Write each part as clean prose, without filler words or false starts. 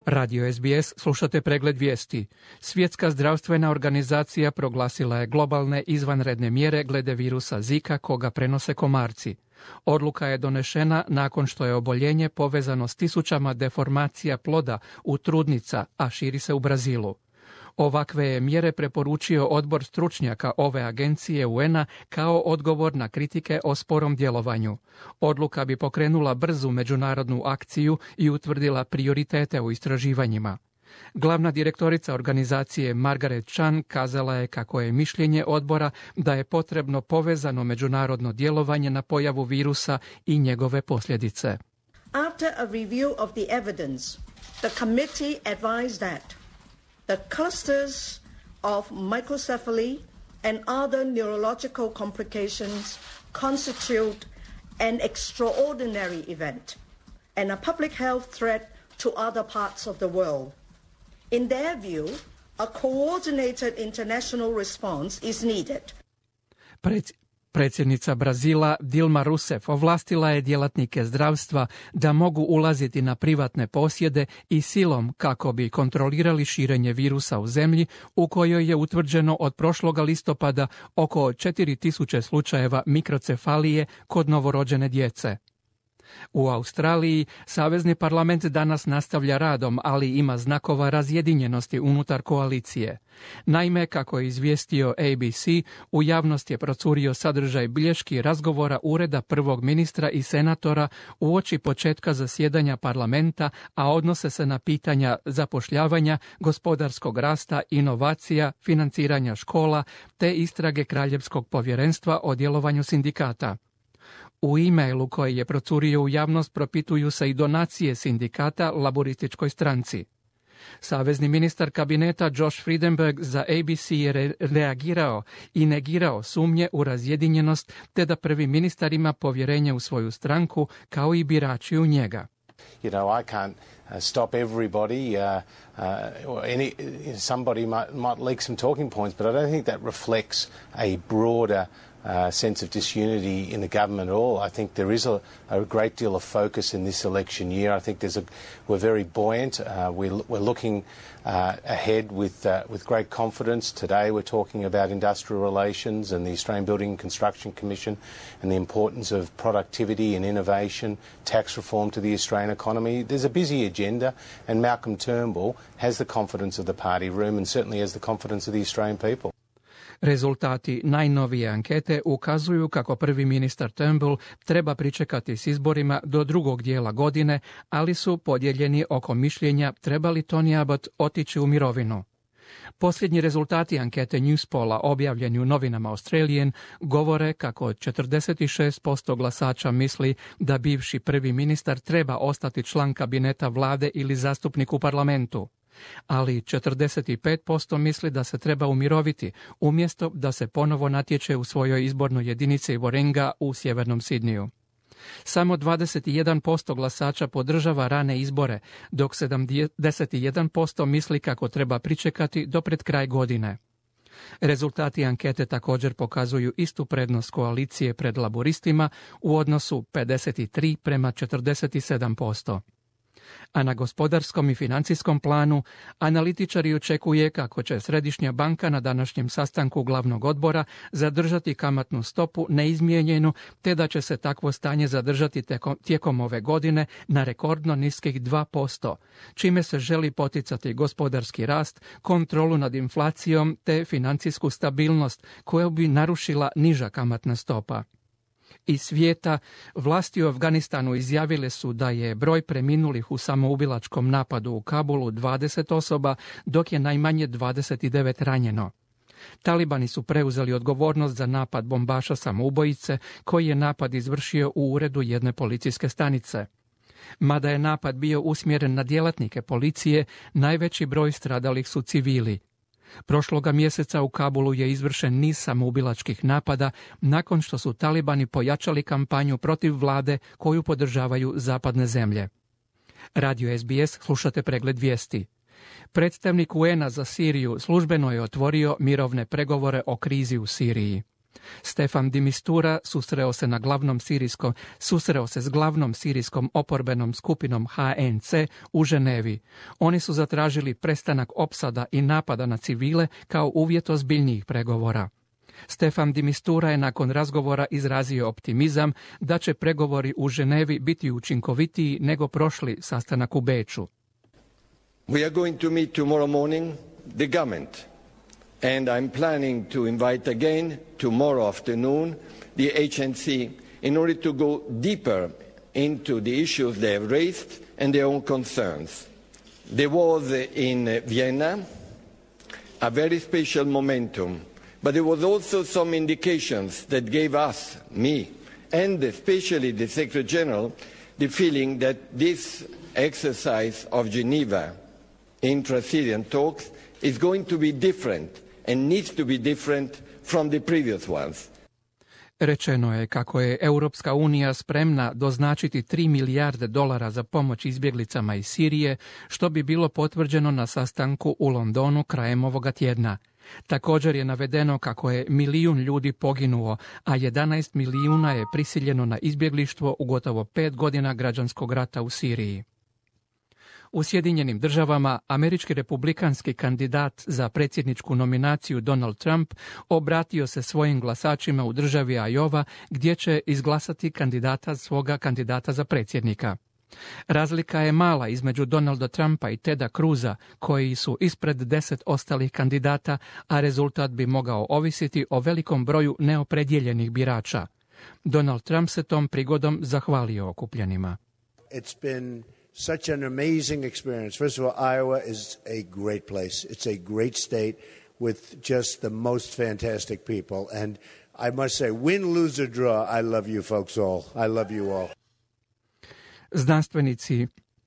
Radio SBS, slušate pregled vijesti. Svjetska zdravstvena organizacija proglasila je globalne izvanredne mjere glede virusa Zika koga prenose komarci. Odluka je donešena nakon što je oboljenje povezano s tisućama deformacija ploda u trudnica, a širi se u Brazilu. Ovakve je mjere preporučio odbor stručnjaka ove agencije UN-a kao odgovor na kritike o sporom djelovanju. Odluka bi pokrenula brzu međunarodnu akciju i utvrdila prioritete u istraživanjima. Glavna direktorica organizacije Margaret Chan kazala je kako je mišljenje odbora da je potrebno povezano međunarodno djelovanje na pojavu virusa i njegove posljedice. After a review of the evidence, the committee advised that the clusters of microcephaly and other neurological complications constitute an extraordinary event and a public health threat to other parts of the world. In their view, a coordinated international response is needed. Predsjednica Brazila Dilma Rousseff ovlastila je djelatnike zdravstva da mogu ulaziti na privatne posjede i silom kako bi kontrolirali širenje virusa u zemlji u kojoj je utvrđeno od prošloga listopada oko 4000 slučajeva mikrocefalije kod novorođene djece. U Australiji Savezni parlament danas nastavlja radom, ali ima znakova razjedinjenosti unutar koalicije. Naime, kako je izvijestio ABC, u javnost je procurio sadržaj bilješki razgovora ureda prvog ministra i senatora uoči početka zasjedanja parlamenta, a odnose se na pitanja zapošljavanja, gospodarskog rasta, inovacija, financiranja škola te istrage Kraljevskog povjerenstva o djelovanju sindikata. U e-mailu koji je procurio u javnost propituju se i donacije sindikata laborističkoj stranci. Savezni ministar kabineta Josh Frydenberg za ABC je reagirao i negirao sumnje u razjedinjenost te da prvi ministar ima povjerenje u svoju stranku kao i birači u njega. You know, I can't stop everybody. Somebody might leak some talking points, but I don't think that reflects a broader sense of disunity in the government at all. I think there is a great deal of focus in this election year. I think we're very buoyant. We're looking ahead with great confidence. Today we're talking about industrial relations and the Australian Building and Construction Commission and the importance of productivity and innovation, tax reform to the Australian economy. There's a busy agenda, and Malcolm Turnbull has the confidence of the party room and certainly has the confidence of the Australian people. Rezultati najnovije ankete ukazuju kako prvi ministar Turnbull treba pričekati s izborima do drugog dijela godine, ali su podijeljeni oko mišljenja treba li Tony Abbott otići u mirovinu. Posljednji rezultati ankete Newspolla objavljeni u novinama Australian govore kako 46% glasača misli da bivši prvi ministar treba ostati član kabineta vlade ili zastupnik u parlamentu, ali 45% misli da se treba umiroviti, umjesto da se ponovo natječe u svojoj izbornoj jedinici Warringah u sjevernom Sidneyu. Samo 21% glasača podržava rane izbore, dok 71% misli kako treba pričekati do pred kraj godine. Rezultati ankete također pokazuju istu prednost koalicije pred laboristima u odnosu 53 prema 47%. A na gospodarskom i financijskom planu analitičari očekuje kako će Središnja banka na današnjem sastanku glavnog odbora zadržati kamatnu stopu neizmijenjenu, te da će se takvo stanje zadržati tijekom ove godine na rekordno niskih 2%, čime se želi poticati gospodarski rast, kontrolu nad inflacijom te financijsku stabilnost koju bi narušila niža kamatna stopa. Iz svijeta, vlasti u Afganistanu izjavile su da je broj preminulih u samoubilačkom napadu u Kabulu 20 osoba, dok je najmanje 29 ranjeno. Talibani su preuzeli odgovornost za napad bombaša samoubojice, koji je napad izvršio u uredu jedne policijske stanice. Mada je napad bio usmjeren na djelatnike policije, najveći broj stradalih su civili. Prošloga mjeseca u Kabulu je izvršen niz samoubilačkih napada nakon što su talibani pojačali kampanju protiv vlade koju podržavaju zapadne zemlje. Radio SBS, slušate pregled vijesti. Predstavnik UN-a za Siriju službeno je otvorio mirovne pregovore o krizi u Siriji. Stefan de Mistura susreo se s glavnom sirijskom oporbenom skupinom HNC u Ženevi. Oni su zatražili prestanak opsada i napada na civile kao uvjet ozbiljnijih pregovora. Stefan de Mistura je nakon razgovora izrazio optimizam da će pregovori u Ženevi biti učinkovitiji nego prošli sastanak u Beču. We are going to meet tomorrow morning the government. And I'm planning to invite again tomorrow afternoon the HNC in order to go deeper into the issues they have raised and their own concerns. There was in Vienna a very special momentum, but there was also some indications that gave us, me, and especially the Secretary General, the feeling that this exercise of Geneva intra-Syrian talks is going to be different and needs to be different from the previous ones. Rečeno je kako je Europska unija spremna doznačiti $3 milijarde za pomoć izbjeglicama iz Sirije, što bi bilo potvrđeno na sastanku u Londonu krajem ovoga tjedna. Također je navedeno kako je 1 milijun ljudi poginuo, a 11 milijuna je prisiljeno na izbjeglištvo u gotovo 5 godina građanskog rata u Siriji. U Sjedinjenim Državama američki republikanski kandidat za predsjedničku nominaciju Donald Trump obratio se svojim glasačima u državi Iowa gdje će izglasati svoga kandidata za predsjednika. Razlika je mala između Donalda Trumpa i Teda Cruza, koji su ispred 10 ostalih kandidata, a rezultat bi mogao ovisiti o velikom broju neopredjeljenih birača. Donald Trump se tom prigodom zahvalio okupljenima. It's been such an amazing experience. First of all, Iowa is a great place. It's a great state with just the most fantastic people. And I must say, win, lose or draw, I love you folks all. I love you all. Znanstvenici.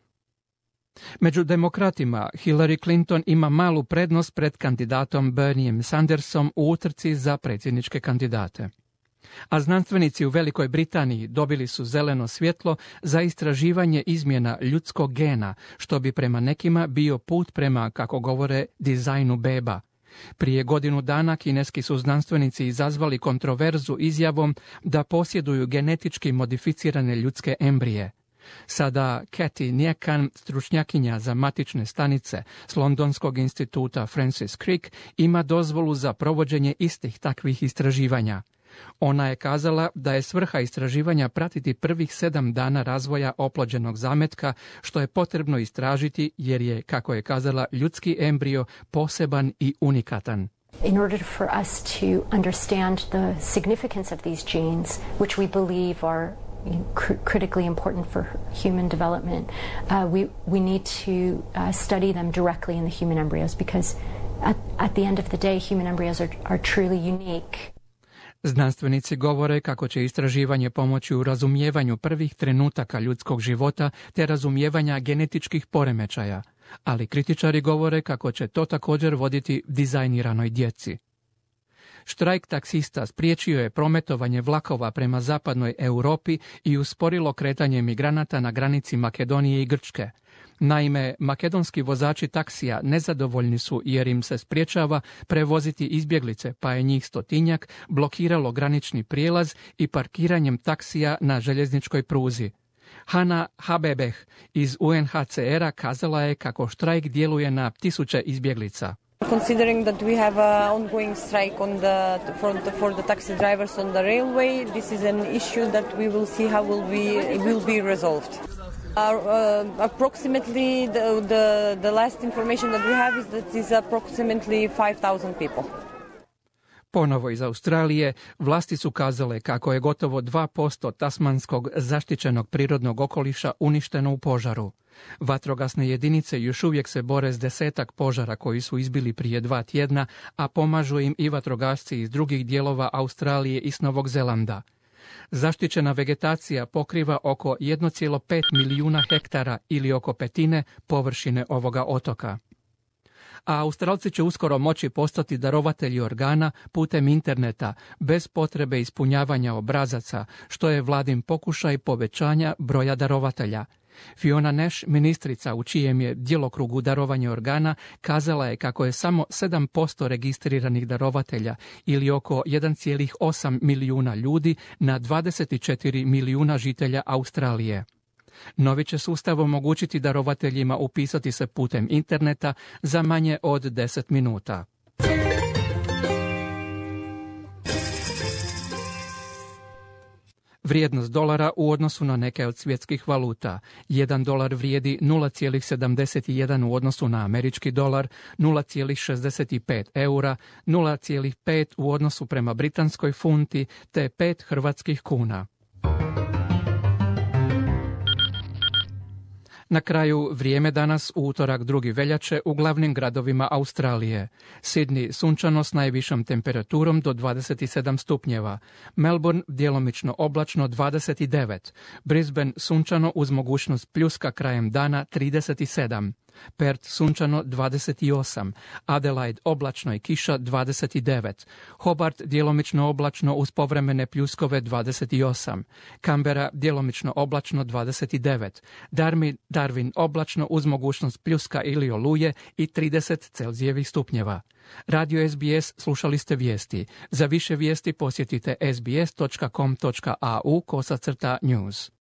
Među demokratima Hillary Clinton ima malu prednost pred kandidatom Bernieom Sandersom u utrci za predsjedničke kandidate. A znanstvenici u Velikoj Britaniji dobili su zeleno svjetlo za istraživanje izmjena ljudskog gena, što bi prema nekima bio put prema, kako govore, dizajnu beba. Prije godinu dana kineski su znanstvenici izazvali kontroverzu izjavom da posjeduju genetički modificirane ljudske embrije. Sada Cathy Njekan, stručnjakinja za matične stanice s Londonskog instituta Francis Crick, ima dozvolu za provođenje istih takvih istraživanja. Ona je kazala da je svrha istraživanja pratiti prvih 7 dana razvoja oplođenog zametka, što je potrebno istražiti jer je, kako je kazala, ljudski embrio poseban i unikatan. In order for us to understand the significance of these genes, which we believe are critically important for human development, we need to study them directly in the human embryos because at the end of the day human embryos are truly unique. Znanstvenici govore kako će istraživanje pomoći u razumijevanju prvih trenutaka ljudskog života te razumijevanja genetičkih poremećaja, ali kritičari govore kako će to također voditi dizajniranoj djeci. Štrajk taksista spriječio je prometovanje vlakova prema zapadnoj Europi i usporilo kretanje migranata na granici Makedonije i Grčke. Naime, makedonski vozači taksija nezadovoljni su jer im se spriječava prevoziti izbjeglice, pa je njih 100-tinjak blokiralo granični prijelaz i parkiranjem taksija na željezničkoj pruzi. Hana Habebeh iz UNHCR-a kazala je kako štrajk djeluje na 1000 izbjeglica. Considering that we have an ongoing strike for the taxi drivers on the railway, this is an issue that we will see how will be resolved. Approximately the last information that we have is that is approximately 5,000 people. Ponovo iz Australije, vlasti su kazale kako je gotovo 2% tasmanskog zaštićenog prirodnog okoliša uništeno u požaru. Vatrogasne jedinice još uvijek se bore s 10 požara koji su izbili prije 2 tjedna, a pomažu im i vatrogasci iz drugih dijelova Australije i s Novog Zelanda. Zaštićena vegetacija pokriva oko 1,5 milijuna hektara ili oko petine površine ovoga otoka. A Australci će uskoro moći postati darovatelji organa putem interneta, bez potrebe ispunjavanja obrazaca, što je vladin pokušaj povećanja broja darovatelja. Fiona Nash, ministrica u čijem je djelokrugu darovanje organa, kazala je kako je samo 7% registriranih darovatelja ili oko 1,8 milijuna ljudi na 24 milijuna žitelja Australije. Novi će sustav omogućiti darovateljima upisati se putem interneta za manje od 10 minuta. Vrijednost dolara u odnosu na neke od svjetskih valuta. 1 dolar vrijedi 0,71 u odnosu na američki dolar, 0,65 eura, 0,5 u odnosu prema britanskoj funti te 5 hrvatskih kuna. Na kraju vrijeme danas u utorak 2. veljače u glavnim gradovima Australije. Sydney sunčano s najvišom temperaturom do 27 stupnjeva. Melbourne djelomično oblačno 29. Brisbane sunčano uz mogućnost pljuska krajem dana 37. Perth sunčano 28, Adelaide oblačno i kiša 29, Hobart djelomično oblačno uz povremene pljuskove 28, Canberra djelomično oblačno 29, Darwin oblačno uz mogućnost pljuska ili oluje i 30 Celzijevih stupnjeva. Radio SBS slušali ste vijesti. Za više vijesti posjetite sbs.com.au/news.